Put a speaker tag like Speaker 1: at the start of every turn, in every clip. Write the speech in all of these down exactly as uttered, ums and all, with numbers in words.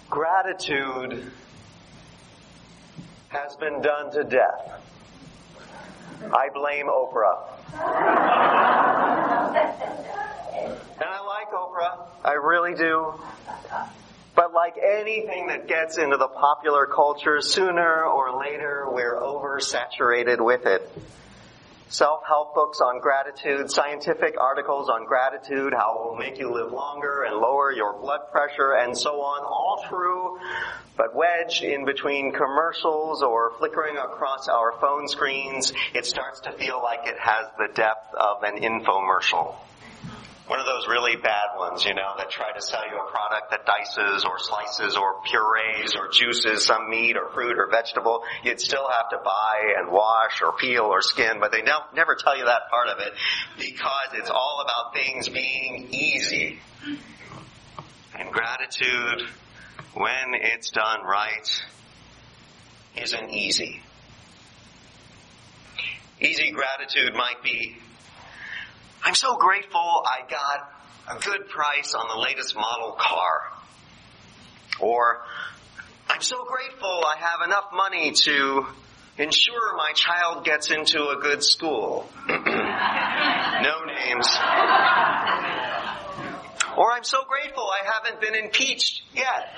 Speaker 1: Gratitude has been done to death. I blame Oprah. And I like Oprah. I really do. But like anything that gets into the popular culture, sooner or later we're oversaturated with it. Self-help books on gratitude, scientific articles on gratitude, how it will make you live longer and lower your blood pressure and so on, all true, but wedged in between commercials or flickering across our phone screens, it starts to feel like it has the depth of an infomercial. One of those really bad ones, you know, that try to sell you a product that dices or slices or purees or juices some meat or fruit or vegetable. You'd still have to buy and wash or peel or skin, but they no, never tell you that part of it because it's all about things being easy. And gratitude, when it's done right, isn't easy. Easy gratitude might be, I'm so grateful I got a good price on the latest model car. Or, I'm so grateful I have enough money to ensure my child gets into a good school. No names. Or, I'm so grateful I haven't been impeached yet.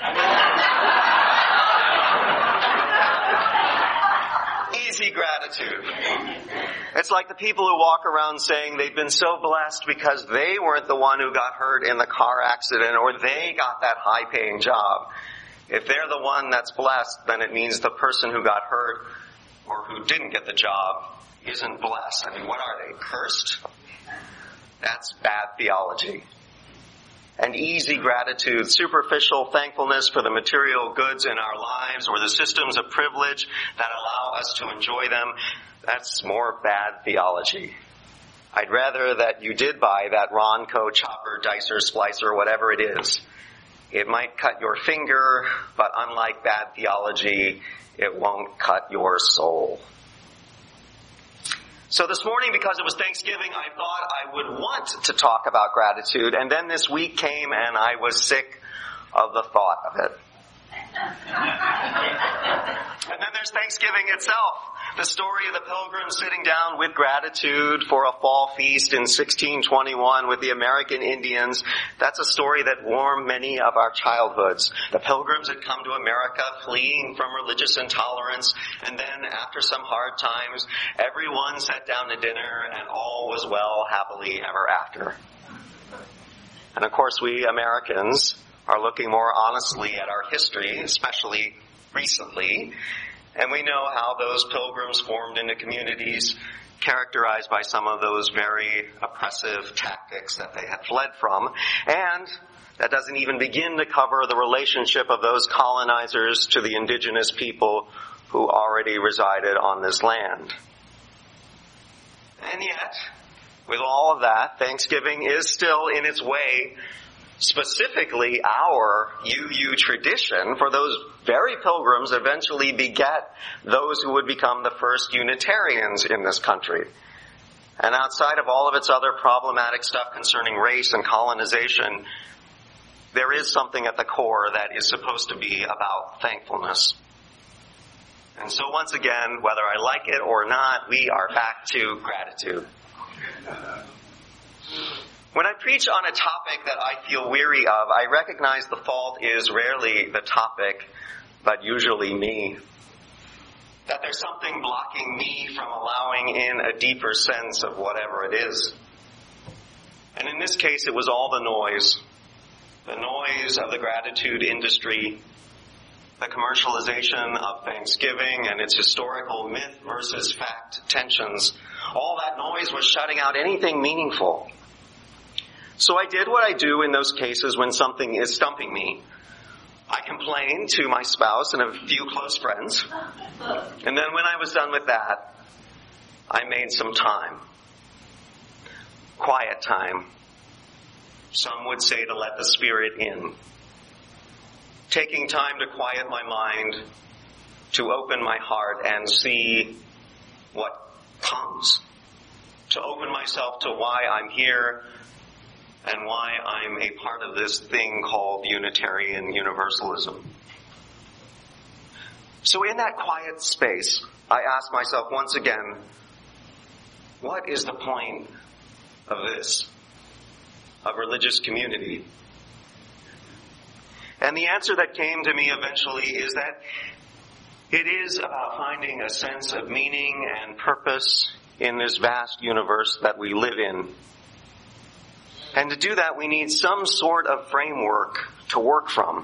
Speaker 1: Easy gratitude. It's like the people who walk around saying they've been so blessed because they weren't the one who got hurt in the car accident or they got that high-paying job. If they're the one that's blessed, then it means the person who got hurt or who didn't get the job isn't blessed. I mean, what are they, cursed? That's bad theology. And easy gratitude, superficial thankfulness for the material goods in our lives or the systems of privilege that allow us to enjoy them, that's more bad theology. I'd rather that you did buy that Ronco chopper, dicer, splicer, whatever it is. It might cut your finger, but unlike bad theology, it won't cut your soul. So this morning, because it was Thanksgiving, I thought I would want to talk about gratitude, and then this week came and I was sick of the thought of it. And then there's Thanksgiving itself. The story of the Pilgrims sitting down with gratitude for a fall feast in sixteen twenty-one with the American Indians. That's a story that warmed many of our childhoods. The Pilgrims had come to America fleeing from religious intolerance, and then after some hard times, everyone sat down to dinner and all was well, happily ever after. And of course, we Americans are looking more honestly at our history, especially recently, and we know how those pilgrims formed into communities characterized by some of those very oppressive tactics that they had fled from. And that doesn't even begin to cover the relationship of those colonizers to the indigenous people who already resided on this land. And yet, with all of that, Thanksgiving is still in its way specifically our U U tradition, for those very pilgrims eventually beget those who would become the first Unitarians in this country. And outside of all of its other problematic stuff concerning race and colonization, there is something at the core that is supposed to be about thankfulness. And so once again, whether I like it or not, we are back to gratitude. When I preach on a topic that I feel weary of, I recognize the fault is rarely the topic, but usually me. That there's something blocking me from allowing in a deeper sense of whatever it is. And in this case, it was all the noise. The noise of the gratitude industry, the commercialization of Thanksgiving and its historical myth versus fact tensions. All that noise was shutting out anything meaningful. So I did what I do in those cases when something is stumping me. I complained to my spouse and a few close friends. And then when I was done with that, I made some time. Quiet time. Some would say to let the Spirit in. Taking time to quiet my mind, to open my heart and see what comes. To open myself to why I'm here, and why I'm a part of this thing called Unitarian Universalism. So in that quiet space, I ask myself once again, what is the point of this, of religious community? And the answer that came to me eventually is that it is about finding a sense of meaning and purpose in this vast universe that we live in. And to do that, we need some sort of framework to work from.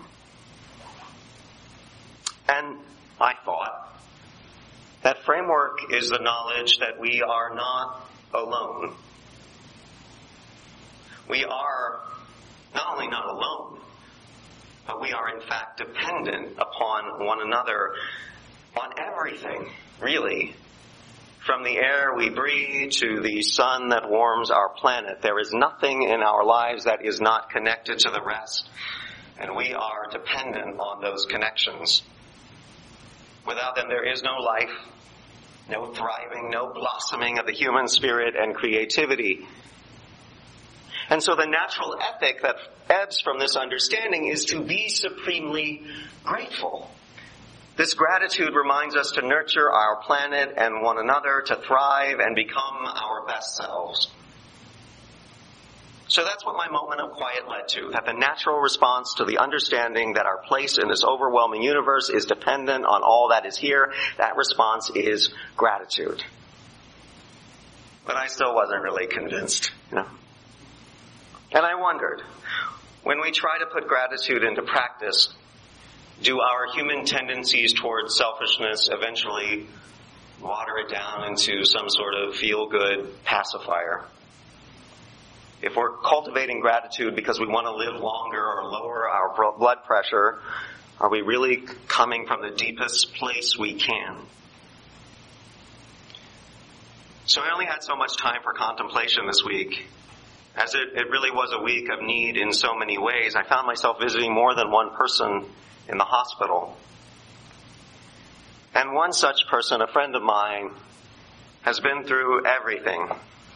Speaker 1: And I thought that framework is the knowledge that we are not alone. We are not only not alone, but we are in fact dependent upon one another on everything, really. From the air we breathe to the sun that warms our planet, there is nothing in our lives that is not connected to the rest, and we are dependent on those connections. Without them, there is no life, no thriving, no blossoming of the human spirit and creativity. And so the natural ethic that ebbs from this understanding is to be supremely grateful. This gratitude reminds us to nurture our planet and one another, to thrive and become our best selves. So that's what my moment of quiet led to, that the natural response to the understanding that our place in this overwhelming universe is dependent on all that is here, that response is gratitude. But I still wasn't really convinced, you know. And I wondered, when we try to put gratitude into practice, do our human tendencies towards selfishness eventually water it down into some sort of feel-good pacifier? If we're cultivating gratitude because we want to live longer or lower our blood pressure, are we really coming from the deepest place we can? So I only had so much time for contemplation this week. As it, it really was a week of need in so many ways, I found myself visiting more than one person in the hospital. And one such person, a friend of mine, has been through everything.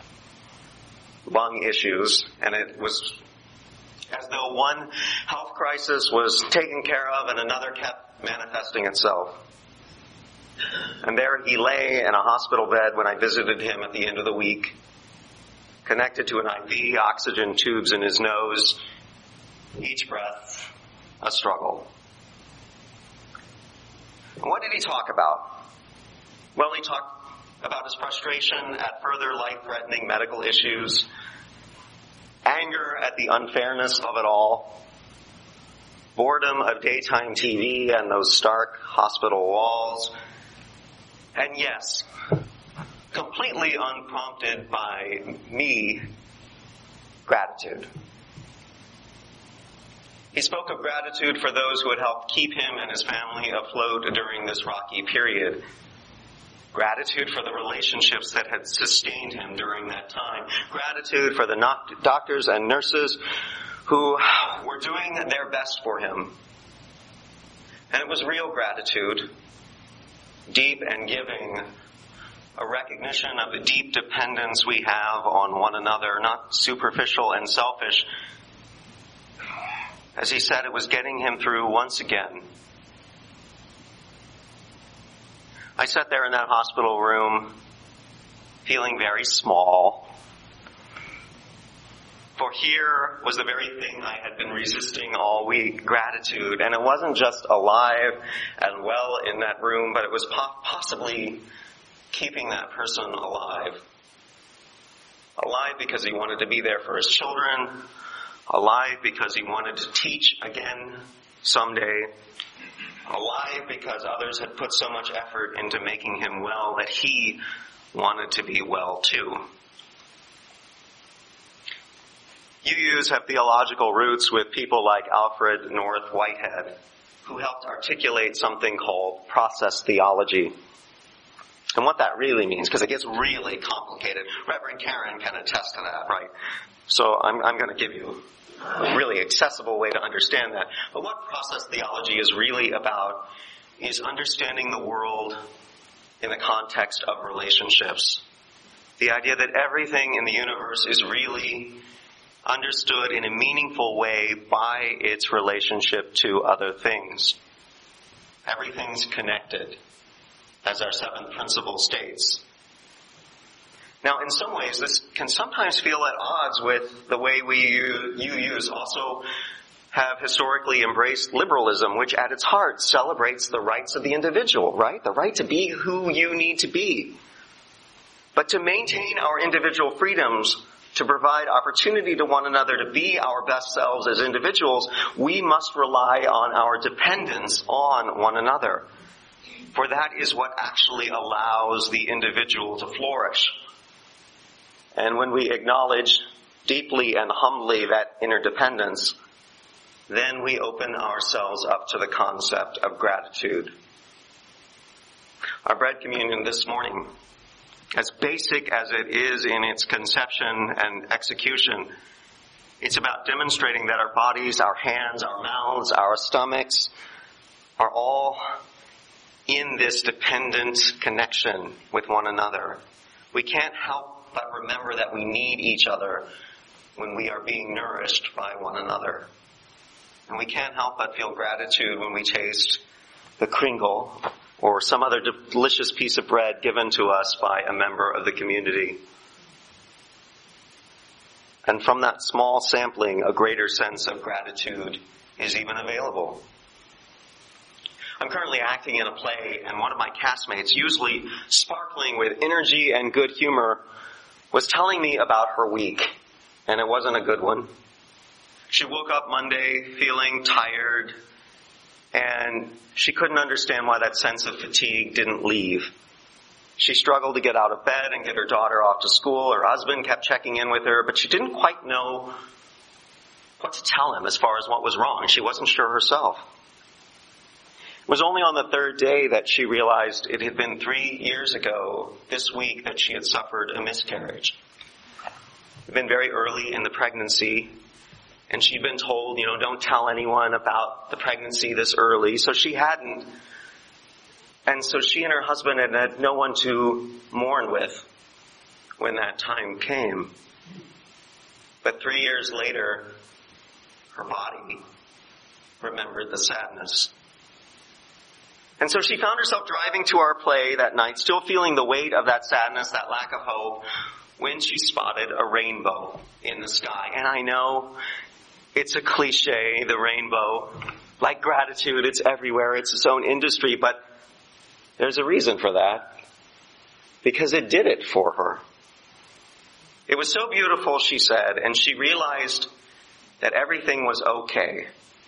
Speaker 1: Lung issues, and it was as though one health crisis was taken care of and another kept manifesting itself. And there he lay in a hospital bed when I visited him at the end of the week, connected to an I V, oxygen tubes in his nose, each breath a struggle. And what did he talk about? Well, he talked about his frustration at further life-threatening medical issues, anger at the unfairness of it all, boredom of daytime T V and those stark hospital walls, and yes, completely unprompted by me, gratitude. He spoke of gratitude for those who had helped keep him and his family afloat during this rocky period. Gratitude for the relationships that had sustained him during that time. Gratitude for the doctors and nurses who were doing their best for him. And it was real gratitude, deep and giving, a recognition of the deep dependence we have on one another, not superficial and selfish. As he said, it was getting him through once again. I sat there in that hospital room, feeling very small. For here was the very thing I had been resisting all week, gratitude. And it wasn't just alive and well in that room, but it was po- possibly keeping that person alive. Alive because he wanted to be there for his children. Alive because he wanted to teach again someday. Alive because others had put so much effort into making him well that he wanted to be well too. U Us have theological roots with people like Alfred North Whitehead, who helped articulate something called process theology. And what that really means, because it gets really complicated. Reverend Karen can attest to that, right? So I'm, I'm going to give you a really accessible way to understand that. But what process theology is really about is understanding the world in the context of relationships. The idea that everything in the universe is really understood in a meaningful way by its relationship to other things. Everything's connected, as our seventh principle states. Now, in some ways, this can sometimes feel at odds with the way we, you, you use, also have historically embraced liberalism, which at its heart celebrates the rights of the individual, right? The right to be who you need to be. But to maintain our individual freedoms, to provide opportunity to one another to be our best selves as individuals, we must rely on our dependence on one another. For that is what actually allows the individual to flourish. And when we acknowledge deeply and humbly that interdependence, then we open ourselves up to the concept of gratitude. Our bread communion this morning, as basic as it is in its conception and execution, it's about demonstrating that our bodies, our hands, our mouths, our stomachs are all in this dependent connection with one another. We can't help but remember that we need each other when we are being nourished by one another. And we can't help but feel gratitude when we taste the kringle or some other delicious piece of bread given to us by a member of the community. And from that small sampling, a greater sense of gratitude is even available. I'm currently acting in a play, and one of my castmates, usually sparkling with energy and good humor, was telling me about her week, and it wasn't a good one. She woke up Monday feeling tired, and she couldn't understand why that sense of fatigue didn't leave. She struggled to get out of bed and get her daughter off to school. Her husband kept checking in with her, but she didn't quite know what to tell him as far as what was wrong. She wasn't sure herself. It was only on the third day that she realized it had been three years ago this week that she had suffered a miscarriage. It had been very early in the pregnancy, and she'd been told, you know, don't tell anyone about the pregnancy this early, so she hadn't. And so she and her husband had had no one to mourn with when that time came. But three years later, her body remembered the sadness. And so she found herself driving to our play that night, still feeling the weight of that sadness, that lack of hope, when she spotted a rainbow in the sky. And I know it's a cliche, the rainbow. Like gratitude, it's everywhere. It's its own industry, but there's a reason for that. Because it did it for her. It was so beautiful, she said, and she realized that everything was okay.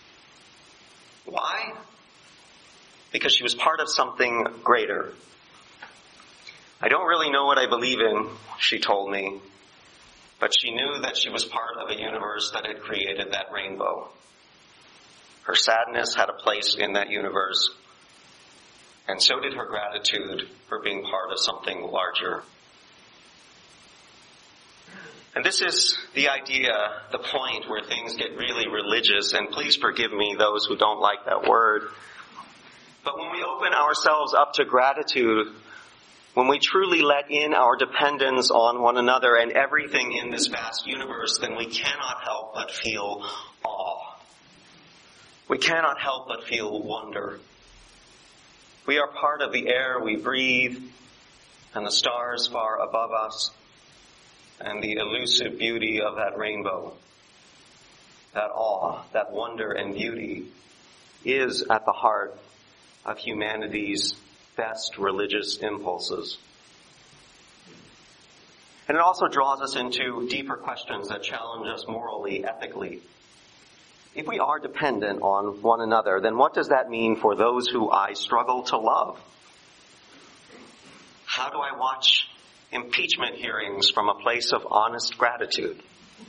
Speaker 1: Why? Because she was part of something greater. I don't really know what I believe in, she told me, but she knew that she was part of a universe that had created that rainbow. Her sadness had a place in that universe, and so did her gratitude for being part of something larger. And this is the idea, the point where things get really religious, and please forgive me those who don't like that word. But when we open ourselves up to gratitude, when we truly let in our dependence on one another and everything in this vast universe, then we cannot help but feel awe. We cannot help but feel wonder. We are part of the air we breathe and the stars far above us and the elusive beauty of that rainbow. That awe, that wonder and beauty is at the heart of humanity's best religious impulses. And it also draws us into deeper questions that challenge us morally, ethically. If we are dependent on one another, then what does that mean for those who I struggle to love? How do I watch impeachment hearings from a place of honest gratitude?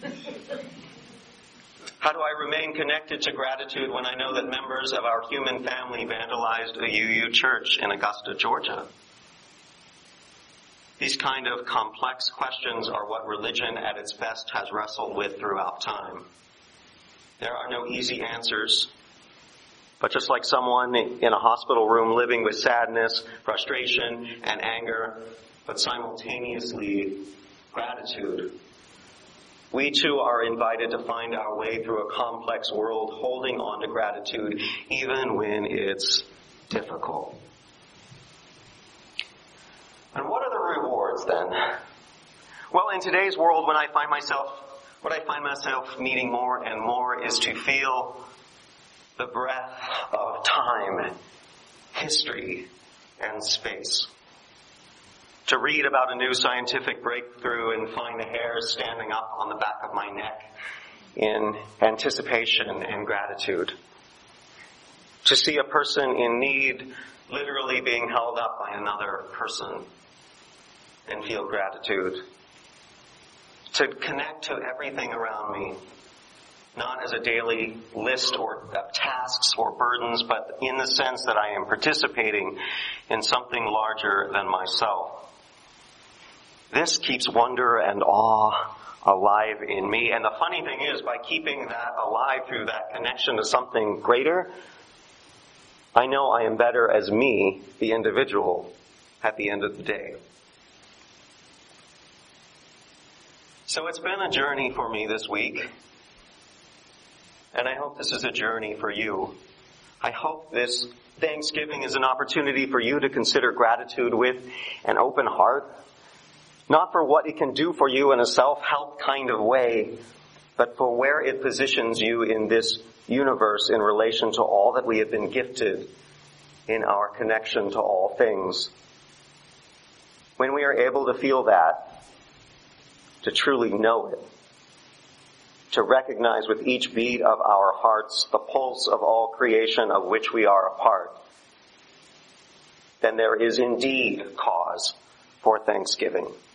Speaker 1: How do I remain connected to gratitude when I know that members of our human family vandalized a U U church in Augusta, Georgia? These kind of complex questions are what religion at its best has wrestled with throughout time. There are no easy answers, but just like someone in a hospital room living with sadness, frustration, and anger, but simultaneously gratitude, We too are invited to find our way through a complex world, holding on to gratitude even when it's difficult. And what are the rewards then? Well, in today's world, when I find myself, what I find myself needing more and more is to feel the breath of time, history, and space. To read about a new scientific breakthrough and find the hairs standing up on the back of my neck in anticipation and gratitude. To see a person in need literally being held up by another person and feel gratitude. To connect to everything around me, not as a daily list or of tasks or burdens, but in the sense that I am participating in something larger than myself. This keeps wonder and awe alive in me. And the funny thing is, by keeping that alive through that connection to something greater, I know I am better as me, the individual, at the end of the day. So it's been a journey for me this week. And I hope this is a journey for you. I hope this Thanksgiving is an opportunity for you to consider gratitude with an open heart. Not for what it can do for you in a self-help kind of way, but for where it positions you in this universe in relation to all that we have been gifted in our connection to all things. When we are able to feel that, to truly know it, to recognize with each beat of our hearts the pulse of all creation of which we are a part, then there is indeed cause for thanksgiving.